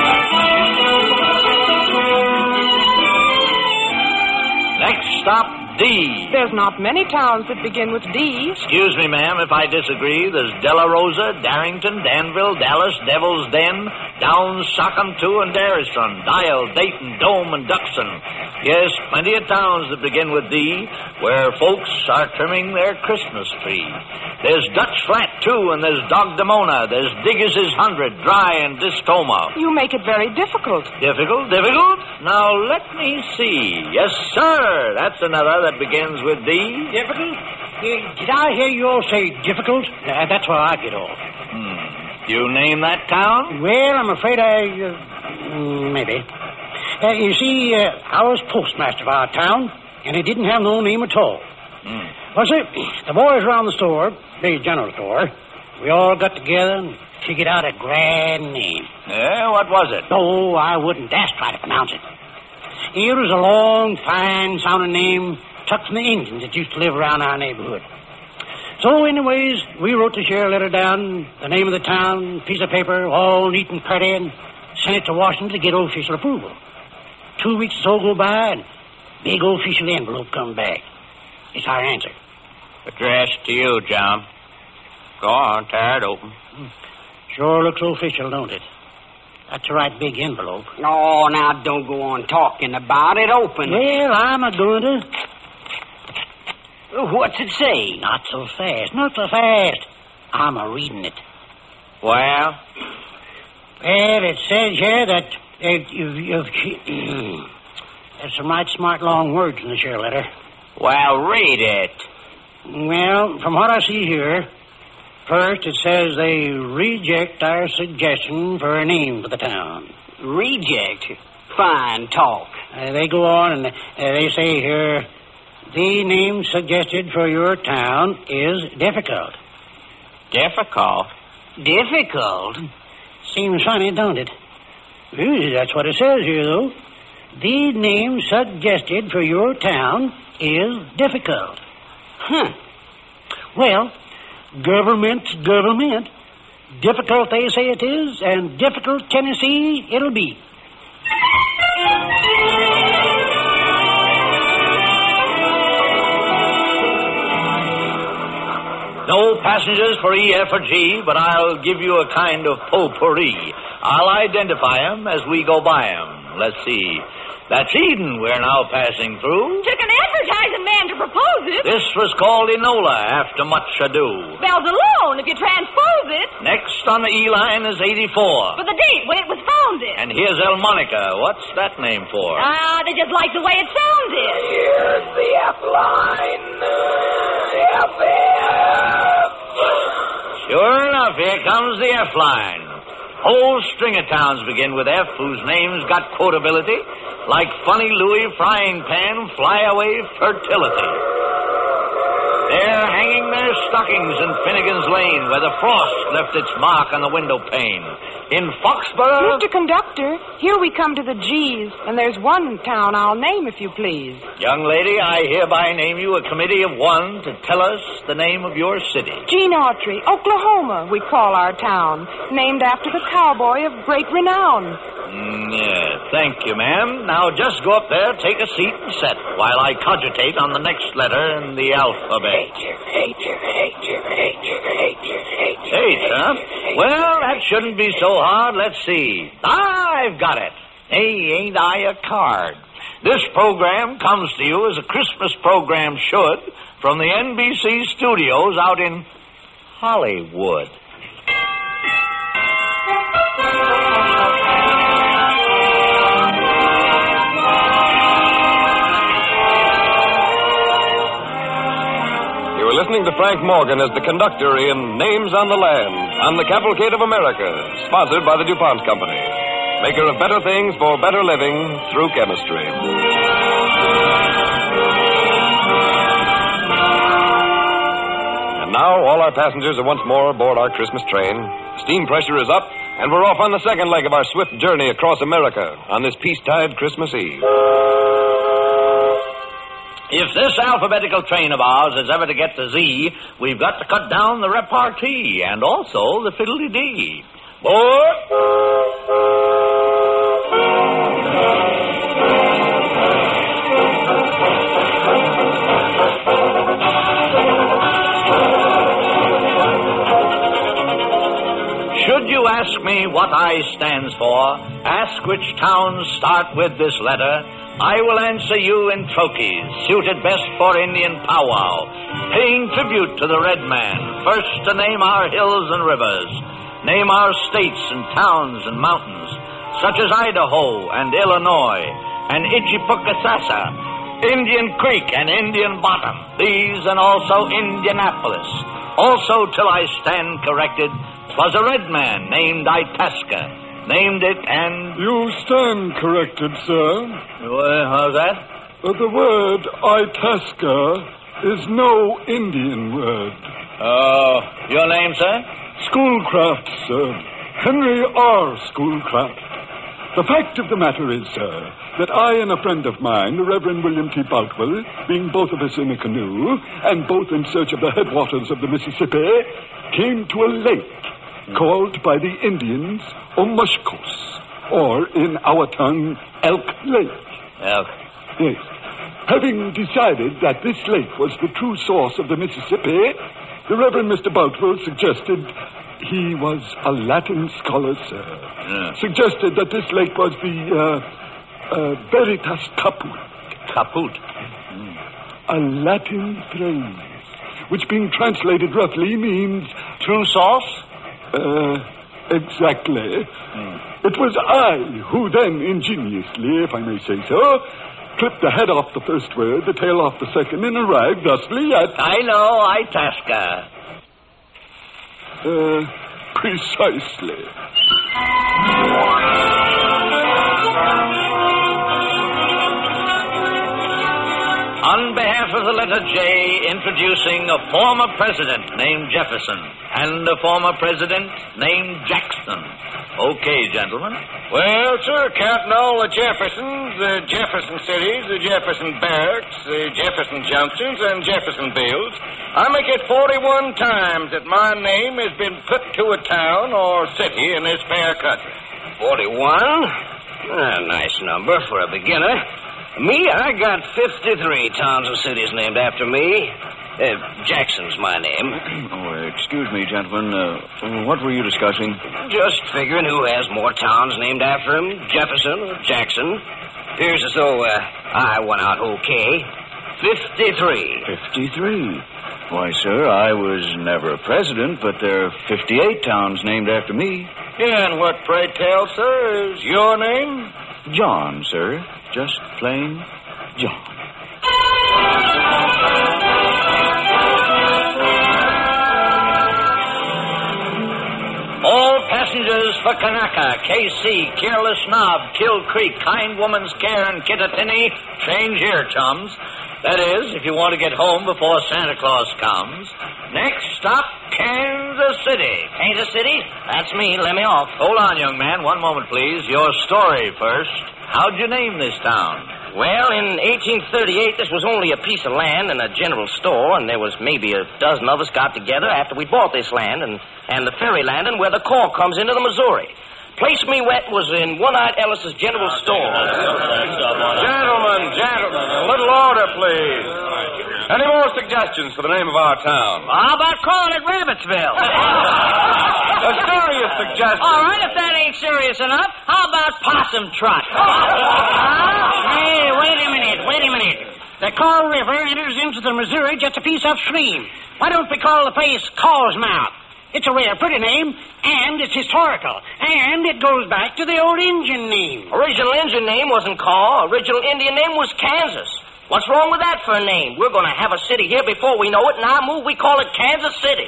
Next stop, D. There's not many towns that begin with D. Excuse me, ma'am, if I disagree. There's Della Rosa, Darrington, Danville, Dallas, Devil's Den, Downs, Sakamtu, and Darrison, Dial, Dayton, Dome, and Duxon. Yes, plenty of towns that begin with D, where folks are trimming their Christmas tree. There's Dutch Flat, too, and there's Dogdemona. There's Diggers's 100, Dry, and Discoma. You make it very difficult. Difficult? Now, let me see. Yes, sir. That's another that begins with D. Difficult? Did I hear you all say difficult? That's where I get off. You name that town? Well, I'm afraid maybe. You see, I was postmaster of our town, and it didn't have no name at all. Well, sir, the boys around the store, the general store, we all got together and figured out a grand name. Yeah, what was it? Oh, I wouldn't dare try to pronounce it. It was a long, fine-sounding name tucked from the Indians that used to live around our neighborhood. So, anyways, we wrote the sheriff letter down, the name of the town, piece of paper, all neat and pretty, and sent it to Washington to get official approval. 2 weeks or so go by, and big official envelope come back. It's our answer. Addressed to you, John. Go on, tear it open. Sure looks official, don't it? That's a right big envelope. Oh, now don't go on talking about it. Open it. Well, I'm a-going to. What's it say? Not so fast. I'm a-reading it. Well? Well, it says here that there's some right smart long words in the share letter. Well, read it. Well, from what I see here, first it says they reject our suggestion for a name for the town. Reject? Fine talk. They go on and they say here, the name suggested for your town is difficult. Difficult? Difficult? Seems funny, don't it? That's what it says here, though. The name suggested for your town is difficult. Well, government's government. Difficult, they say it is, and difficult, Tennessee, it'll be. No passengers for E, F, or G, but I'll give you a kind of potpourri. I'll identify 'em as we go by 'em. Let's see. That's Eden we're now passing through. Took an advertising man to propose it. This was called Enola after much ado. Bells alone if you transpose it. Next on the E line is 84. For the date when it was founded. And here's El Monica. What's that name for? They just like the way it sounded. Here's the F line. Sure enough, here comes the F line. Whole string of towns begin with F whose names got quotability, like Funny Louie, Frying Pan, Flyaway, Fertility. They're hanging their stockings in Finnegan's Lane, where the frost left its mark on the window pane. In Foxborough... Mr. Conductor, here we come to the G's, and there's one town I'll name, if you please. Young lady, I hereby name you a committee of one to tell us the name of your city. Gene Autry, Oklahoma, we call our town, named after the cowboy of great renown. Yeah, thank you, ma'am. Now just go up there, take a seat, and set while I cogitate on the next letter in the alphabet. H, huh? Well, that shouldn't be so hard. Let's see. I've got it. Hey, ain't I a card? This program comes to you as a Christmas program should from the NBC studios out in Hollywood. Listening to Frank Morgan as the conductor in Names on the Land on the Cavalcade of America, sponsored by the DuPont Company, maker of better things for better living through chemistry. And now all our passengers are once more aboard our Christmas train. Steam pressure is up, and we're off on the second leg of our swift journey across America on this peace-tide Christmas Eve. If this alphabetical train of ours is ever to get to Z, we've got to cut down the repartee and also the fiddly-dee. Board! me what I stands for, ask which towns start with this letter, I will answer you in trochees, suited best for Indian powwow, paying tribute to the red man, first to name our hills and rivers, name our states and towns and mountains, such as Idaho and Illinois, and Ichipukasasa, Indian Creek and Indian Bottom, these and also Indianapolis. Also, till I stand corrected, 'twas a red man named Itasca, named it and... You stand corrected, sir. How's that? The word Itasca is no Indian word. Oh, your name, sir? Schoolcraft, sir. Henry R. Schoolcraft. The fact of the matter is, sir, that I and a friend of mine, the Reverend William T. Boutwell, being both of us in a canoe, and both in search of the headwaters of the Mississippi, came to a lake called by the Indians Omushkos, or in our tongue, Elk Lake. Elk? Yes. Having decided that this lake was the true source of the Mississippi, the Reverend Mr. Boutwell suggested he was a Latin scholar, sir. Yeah. Suggested that this lake was the Veritas Caput. Caput? A Latin phrase, which being translated roughly means... True source? Exactly. It was I who then ingeniously, if I may say so, clipped the head off the first word, the tail off the second, and arrived thusly at... I know, Itasca. Precisely. On behalf of the letter J, introducing a former president named Jefferson and a former president named Jackson. Okay, gentlemen. Well, sir, counting all the Jeffersons, the Jefferson cities, the Jefferson barracks, the Jefferson Junctions, and Jeffersonvilles, I make it 41 times that my name has been put to a town or city in this fair country. 41? A nice number for a beginner. Me, I got 53 towns and cities named after me. Jackson's my name. Excuse me, gentlemen. What were you discussing? Just figuring who has more towns named after him, Jefferson or Jackson. Appears as though I went out okay. 53. 53? Why, sir, I was never a president, but there are 58 towns named after me. Yeah, and what, pray tell, sir, is your name? John, sir. Just plain John. All passengers for Kanaka, KC, Careless Knob, Kill Creek, Kind Woman's Care, and Kittatinny, change here, chums. That is, if you want to get home before Santa Claus comes. Next stop, Kansas City. Kansas City? That's me. Let me off. Hold on, young man. One moment, please. Your story first. How'd you name this town? Well, in 1838, this was only a piece of land and a general store, and there was maybe a dozen of us got together after we bought this land and the ferry landing where the cork comes into the Missouri. Place me wet was in One-Eyed Ellis's general store. Gentlemen, a little order, please. Any more suggestions for the name of our town? How about calling it Rabbitsville? A serious suggestion. All right, if that ain't serious enough, how about Possum Trot? Hey, wait a minute. The Kaw River enters into the Missouri just a piece upstream. Why don't we call the place Kaw's Mouth? It's a rare pretty name, and it's historical, and it goes back to the old Indian name. Original Indian name wasn't Kaw. Original Indian name was Kansas. What's wrong with that for a name? We're going to have a city here before we know it, and our move, we call it Kansas City.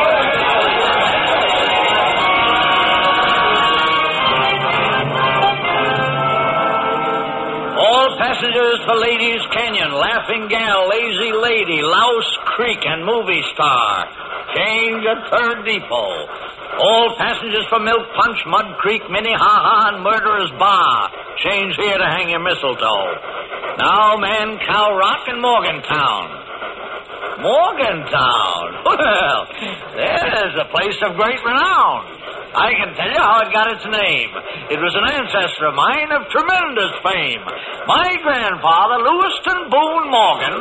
All passengers for Ladies Canyon, Laughing Gal, Lazy Lady, Louse Creek, and Movie Star. Change at Third Depot. All passengers for Milk Punch, Mud Creek, Minnehaha, and Murderer's Bar. Change here to hang your mistletoe. Now, Man, Cow Rock, and Morgantown. Morgantown? Well, there's a place of great renown. I can tell you how it got its name. It was an ancestor of mine of tremendous fame. My grandfather, Lewiston Boone Morgan...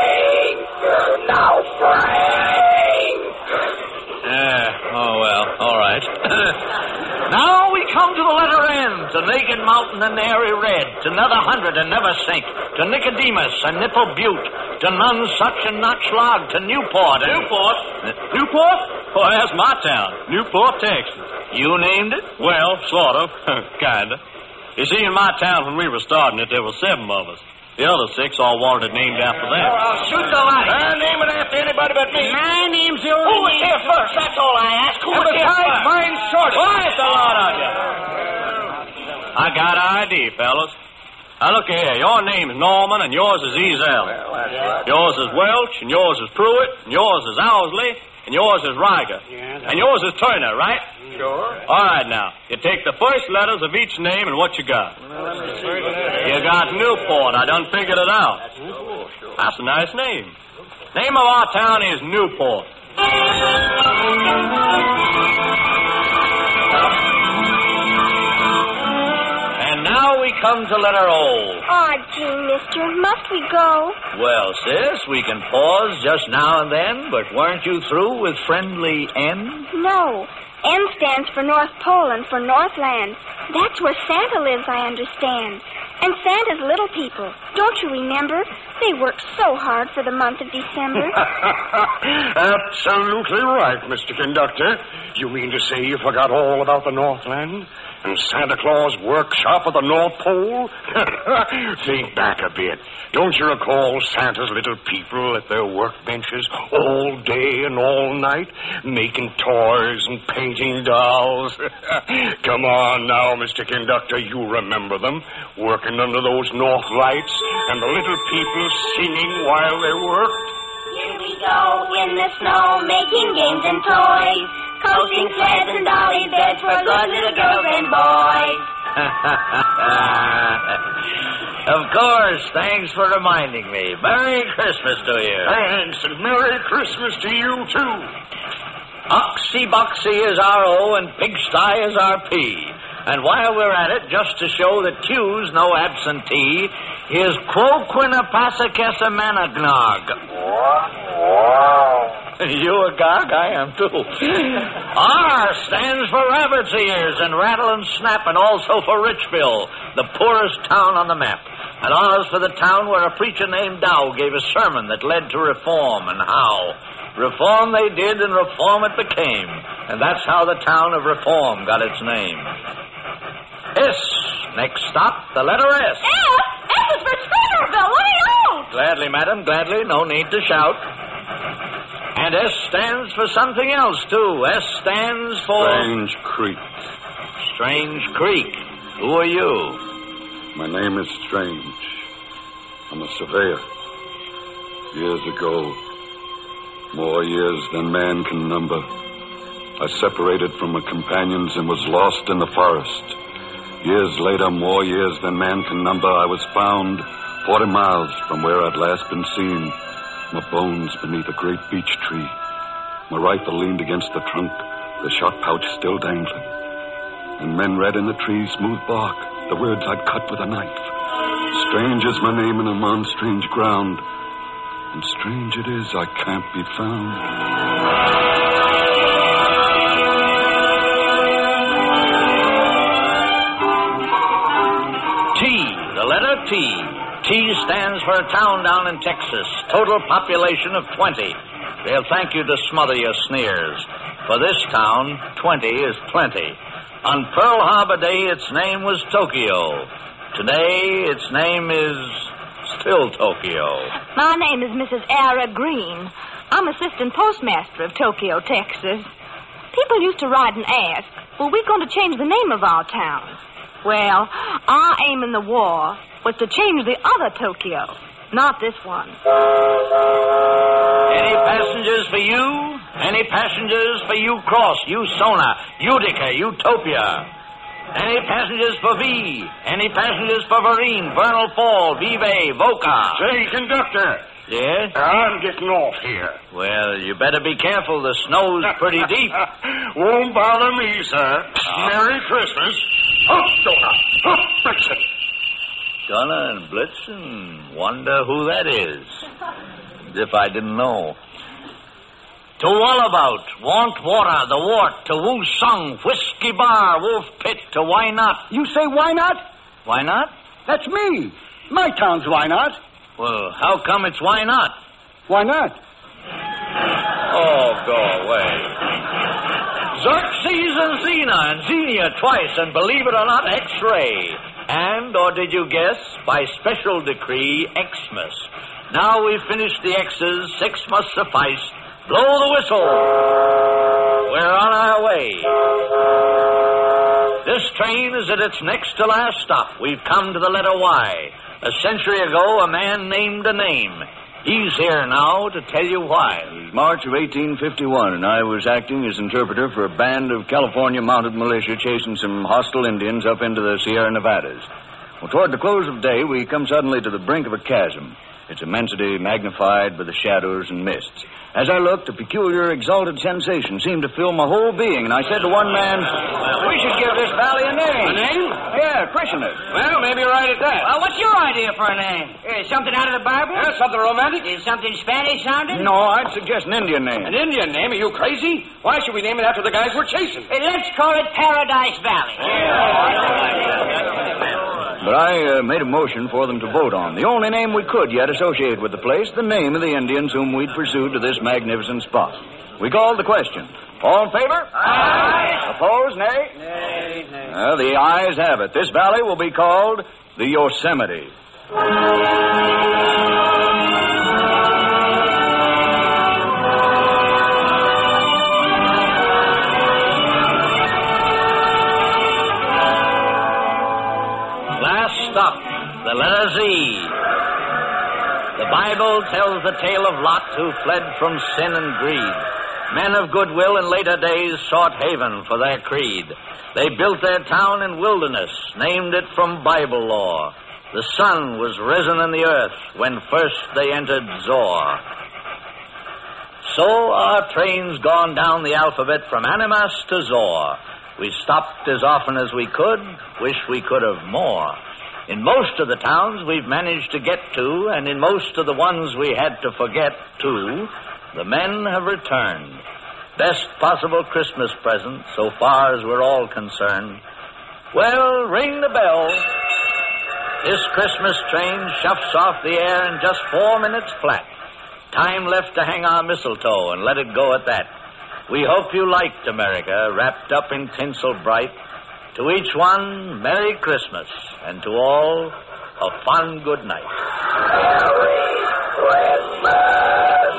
No, Frank! Oh, and Nary Red, to Nether Hundred and Never Sink, to Nicodemus and Nipple Butte, to Nonsuch and Notchlog, to Newport. Newport? Newport? Oh, that's my town. Newport, Texas. You named it? Well, sort of. Kinda. You see, in my town when we were starting it, there were 7 of us. The other 6 all wanted it named after them. Oh, I'll shoot the light. Name it after anybody but me. My name's the Who was here first? That's all I ask. Who was here first? Mine's short. Quiet the lot of you. I got an ID, fellas. Now, look here. Your name's Norman, and yours is Ezel. Yours is Welch, and yours is Pruitt, and yours is Owsley, and yours is Riger. And yours is Turner, right? Sure. All right, now. You take the first letters of each name and what you got. You got Newport. I done figured it out. That's a nice name. Name of our town is Newport. And now we come to letter O. Aw, gee, mister, must we go? Well, sis, we can pause just now and then, but weren't you through with friendly N? No. N stands for North Pole and for Northland. That's where Santa lives, I understand. And Santa's little people. Don't you remember? They worked so hard for the month of December. Absolutely right, Mr. Conductor. You mean to say you forgot all about the Northland? And Santa Claus' workshop at the North Pole? Think back a bit. Don't you recall Santa's little people at their workbenches all day and all night, making toys and painting dolls? Come on now, Mr. Conductor, you remember them, working under those north lights and the little people singing while they worked? Here we go in the snow, making games and toys, coasting sleds and dolly beds for good little girls and boys. Of course, thanks for reminding me. Merry Christmas to you. Thanks, and Merry Christmas to you, too. Oxy Boxy is our O and Pigsty is our P. And while we're at it, just to show that Q's no absentee, is Quo Quinnipisac Managnog. You a gog? I am, too. R stands for Rabbit's Ears and Rattle and Snap, and also for Richville, the poorest town on the map. And R's for the town where a preacher named Dow gave a sermon that led to reform, and how. Reform they did, and reform it became. And that's how the town of Reform got its name. S. Next stop, the letter S. S? S is for Streeterville. Let me out. Gladly, madam, gladly. No need to shout. And S stands for something else, too. S stands for... Strange Creek. Strange Creek. Who are you? My name is Strange. I'm a surveyor. Years ago, more years than man can number, I separated from my companions and was lost in the forest. Years later, more years than man can number, I was found 40 miles from where I'd last been seen. My bones beneath a great beech tree. My rifle leaned against the trunk, the shot pouch still dangling. And men read in the tree's smooth bark the words I'd cut with a knife. Strange is my name, and I'm on strange ground. And strange it is I can't be found. The letter T. T stands for a town down in Texas. Total population of 20. They'll thank you to smother your sneers. For this town, 20 is plenty. On Pearl Harbor Day, its name was Tokyo. Today, its name is still Tokyo. My name is Mrs. Ara Green. I'm assistant postmaster of Tokyo, Texas. People used to write and ask, well, we're going to change the name of our town. Well, our aim in the war was to change the other Tokyo, not this one. Any passengers for you? Any passengers for you Cross, you Sona, Utica, Utopia? Any passengers for V? Any passengers for Vereen, Vernal Fall, Vive, Voca? Say, conductor. Yes? I'm getting off here. Well, you better be careful. The snow's pretty deep. Won't bother me, sir. Merry Christmas. Hup, Donna. Hup, Blitzen. Donna and Blitzen? Wonder who that is. As if I didn't know. To Wallabout, Want Water, The Wart, to Woo Sung, Whiskey Bar, Wolf Pit, to Why Not. You say why not? Why not? That's me. My town's why not? Well, how come it's why not? Why not? Oh, go away. Xerxes and Xena and Xenia twice, and believe it or not, X-ray. And, or did you guess, by special decree, Xmas. Now we've finished the X's, 6 must suffice. Blow the whistle. We're on our way. This train is at its next to last stop. We've come to the letter Y. A century ago, a man named a name. He's here now to tell you why. It was March of 1851, and I was acting as interpreter for a band of California mounted militia chasing some hostile Indians up into the Sierra Nevadas. Well, toward the close of day, we come suddenly to the brink of a chasm, its immensity magnified by the shadows and mists. As I looked, a peculiar, exalted sensation seemed to fill my whole being, and I said to one man, "We should give this valley a name." A name? Yeah, christen it. Well, maybe you're right at that. Well, what's your idea for a name? Something out of the Bible? Yeah, something romantic? Is something Spanish sounding? No, I'd suggest an Indian name. An Indian name? Are you crazy? Why should we name it after the guys we're chasing? Let's call it Paradise Valley. But I made a motion for them to vote on. The only name we could yet associate with the place, the name of the Indians whom we'd pursued to this magnificent spot. We called the question. All in favor? Aye. Opposed? Nay? Nay. The ayes have it. This valley will be called the Yosemite. Stop. The letter Z. The Bible tells the tale of Lot who fled from sin and greed. Men of goodwill in later days sought haven for their creed. They built their town in wilderness, named it from Bible lore. The sun was risen in the earth when first they entered Zor. So our train's gone down the alphabet from Animas to Zor. We stopped as often as we could, wish we could have more. In most of the towns we've managed to get to, and in most of the ones we had to forget, too, the men have returned. Best possible Christmas present, so far as we're all concerned. Well, ring the bell. This Christmas train shuffs off the air in just 4 minutes flat. Time left to hang our mistletoe and let it go at that. We hope you liked America, wrapped up in tinsel bright. To each one, Merry Christmas, and to all, a fond good night. Merry Christmas!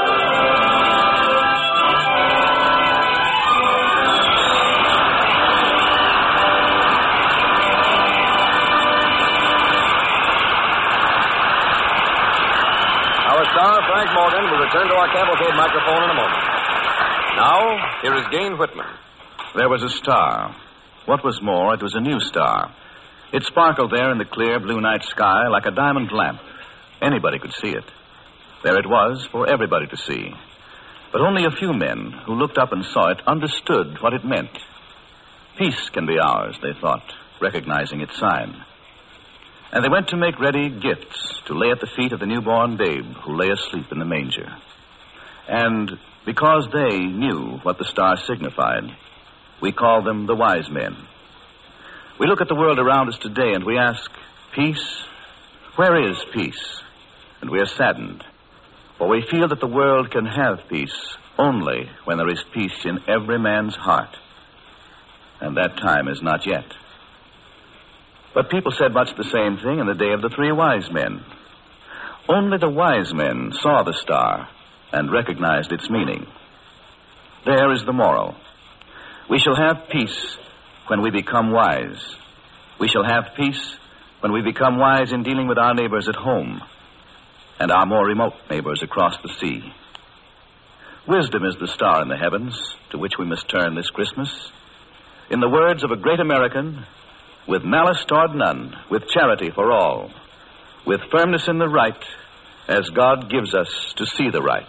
Our star, Frank Morgan, will return to our cavalcade microphone in a moment. Now, here is Dean Whitman. There was a star. What was more, it was a new star. It sparkled there in the clear blue night sky like a diamond lamp. Anybody could see it. There it was for everybody to see. But only a few men who looked up and saw it understood what it meant. Peace can be ours, they thought, recognizing its sign. And they went to make ready gifts to lay at the feet of the newborn babe who lay asleep in the manger. And because they knew what the star signified, we call them the wise men. We look at the world around us today and we ask, peace? Where is peace? And we are saddened, for we feel that the world can have peace only when there is peace in every man's heart. And that time is not yet. But people said much the same thing in the day of the 3 wise men. Only the wise men saw the star and recognized its meaning. There is the moral. We shall have peace when we become wise. We shall have peace when we become wise in dealing with our neighbors at home and our more remote neighbors across the sea. Wisdom is the star in the heavens to which we must turn this Christmas. In the words of a great American, with malice toward none, with charity for all, with firmness in the right, as God gives us to see the right.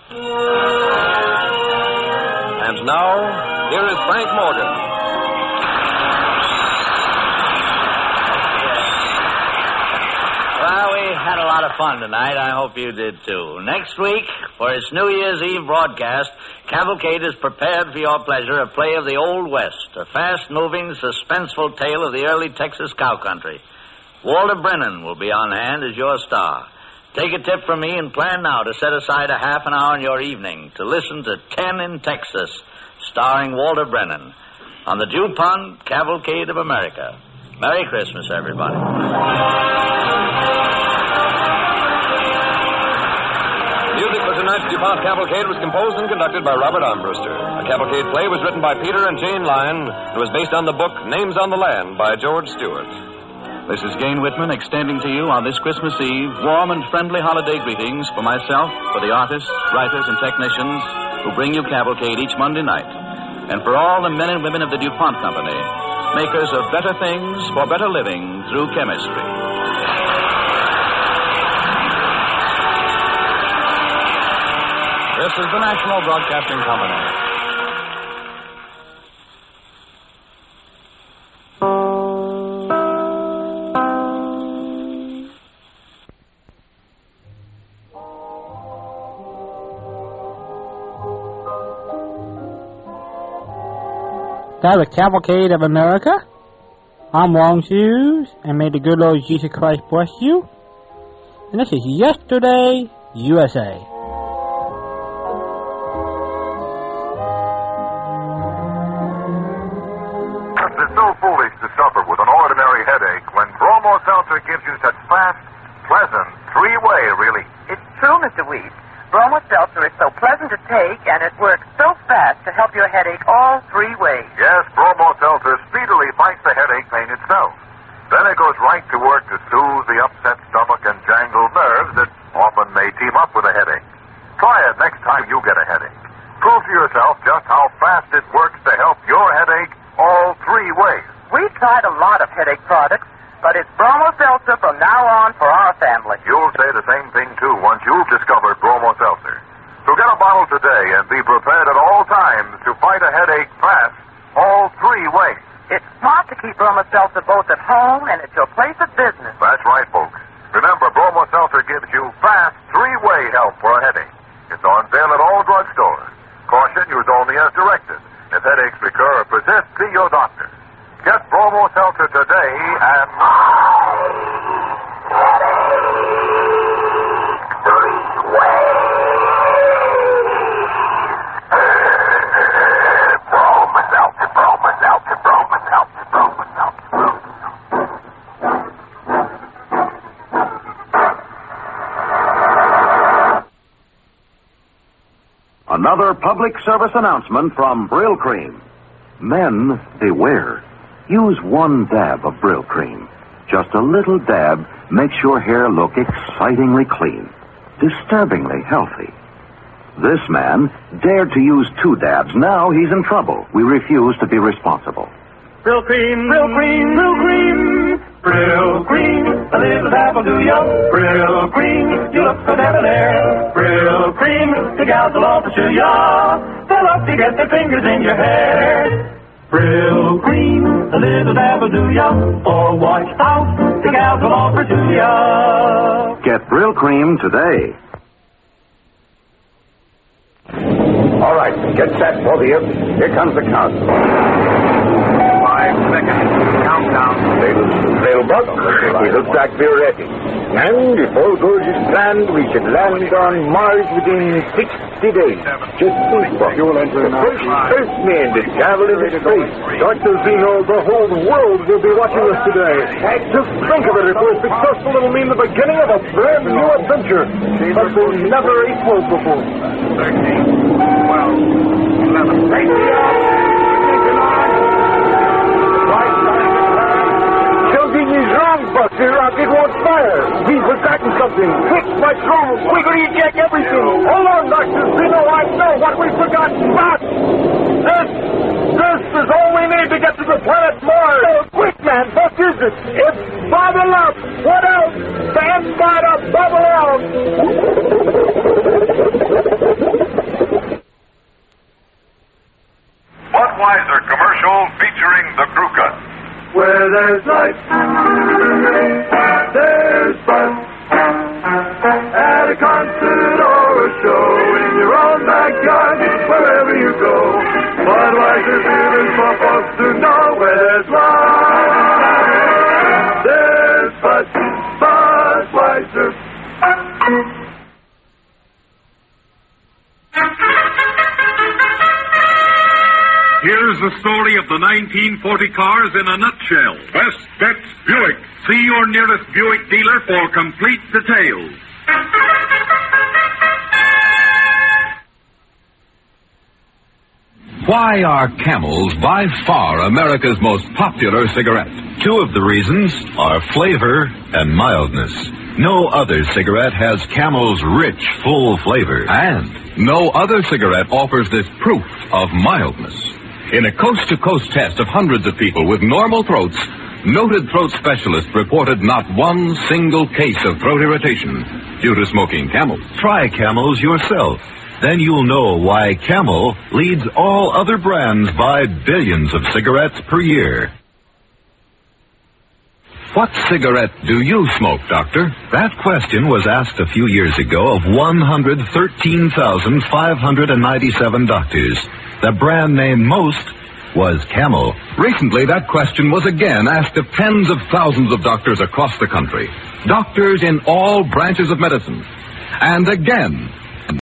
And now, here is Frank Morgan. Well, we had a lot of fun tonight. I hope you did, too. Next week, for its New Year's Eve broadcast, Cavalcade has prepared for your pleasure a play of the Old West, a fast-moving, suspenseful tale of the early Texas cow country. Walter Brennan will be on hand as your star. Take a tip from me and plan now to set aside a half an hour in your evening to listen to 10 in Texas, starring Walter Brennan, on the DuPont Cavalcade of America. Merry Christmas, everybody. Music for tonight's DuPont Cavalcade was composed and conducted by Robert Armbruster. A cavalcade play was written by Peter and Jane Lyon and was based on the book Names on the Land by George Stewart. This is Gain Whitman extending to you on this Christmas Eve warm and friendly holiday greetings for myself, for the artists, writers, and technicians who bring you Cavalcade each Monday night, and for all the men and women of the DuPont Company, makers of better things for better living through chemistry. This is the National Broadcasting Company. That's the Cavalcade of America. I'm Long Shoes, and may the good Lord Jesus Christ bless you. And this is Yesterday, USA. It's so foolish to suffer with an ordinary headache when Bromo Seltzer gives you such fast, pleasant, three-way relief. It's true, Mr. Weed. Bromo Seltzer is so pleasant to take, and it works so fast to help your headache all three ways. Yes, Bromo Seltzer speedily fights the headache pain itself. Then it goes right to work to soothe the upset stomach and jangled nerves that often may team up with a headache. Try it next time you get a headache. Prove to yourself just how fast it works to help your headache all three ways. We've tried a lot of headache products, but it's Bromo Seltzer from now on for our family. You'll say the same thing, too, once you've discovered Bromo Seltzer. So get a bottle today and be prepared at all times to fight a headache fast, all three ways. It's smart to keep Bromo Seltzer both at home and at your place of business. That's right, folks. Remember, Bromo Seltzer gives you fast, three-way help for a headache. It's on sale at all drugstores. Caution, use only as directed. If headaches recur or persist, see your doctor. Get Bromo Seltzer today and... Another public service announcement from Brill Cream. Men, beware. Use one dab of Brill Cream. Just a little dab makes your hair look excitingly clean, disturbingly healthy. This man dared to use 2 dabs. Now he's in trouble. We refuse to be responsible. Brill Cream, Brill Cream, Brill Cream. Brill Cream, a little dab will do ya. Brill Cream, you look so debonair. Brill Cream, the gals will all pursue ya. They'll love to get their fingers in your hair. Brill Cream, a little dab will do ya. Oh, watch out, the gals will all pursue ya. Get Brill Cream today. All right, get set, both of you. Here comes the count. 5 seconds. Countdown. They'll buck. We look like we're ready. And if all goes as planned, we should land on Mars within 60 days. Just think, Buck. The first Earthmen to travel into space. Dr. Zeno, the whole world will be watching us today. Just think of it. If we're successful, it'll mean the beginning of a brand new adventure. But we'll never equal before. 13, 12, 11. Take me out! Something is wrong, Buster. Rocket won't fire. We've forgotten something. Quick, let's go. We're going to eject everything. Hold on, Dr. Zeno. I know what we've forgotten. Fast! This is all we need to get to the planet Mars. Quick, man. What is it? It's bubble up. What else? Stand by to bubble out. Budweiser commercial featuring the Crew Cut. Where there's life, there's fun. Here's the story of the 1940 cars in a nutshell. Best Bets Buick. See your nearest Buick dealer for complete details. Why are Camels by far America's most popular cigarette? Two of the reasons are flavor and mildness. No other cigarette has Camel's rich, full flavor, and no other cigarette offers this proof of mildness. In a coast-to-coast test of hundreds of people with normal throats, noted throat specialists reported not one single case of throat irritation due to smoking Camel. Try Camels yourself. Then you'll know why Camel leads all other brands by billions of cigarettes per year. What cigarette do you smoke, Doctor? That question was asked a few years ago of 113,597 doctors. The brand name most was Camel. Recently, that question was again asked of tens of thousands of doctors across the country. Doctors in all branches of medicine. And again,